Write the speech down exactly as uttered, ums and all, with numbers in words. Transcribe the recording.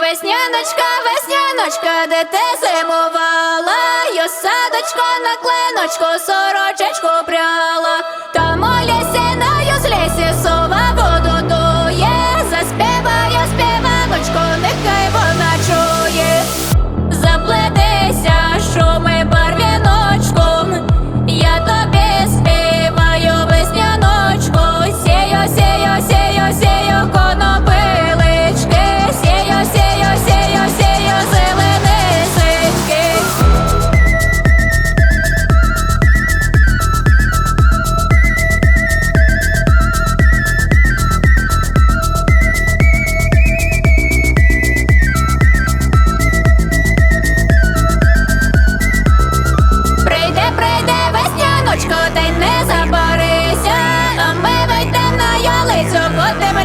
Весняночка, весняночка, де ти зимувала, я садочко на клиночку, сорочечку пряла. Там у лісі, на юзлісі, сова воду дує, заспіваю співаночку, нехай вона чує. Заплетися, шуми барвіночком, я тобі співаю весняночку. Сію, сію, сію, сію конопилички, сію, сію, сію, сію зеленисеньки. Прийде, прийде весняночко, та й не забарися, а ми вийдем на ялицю, будем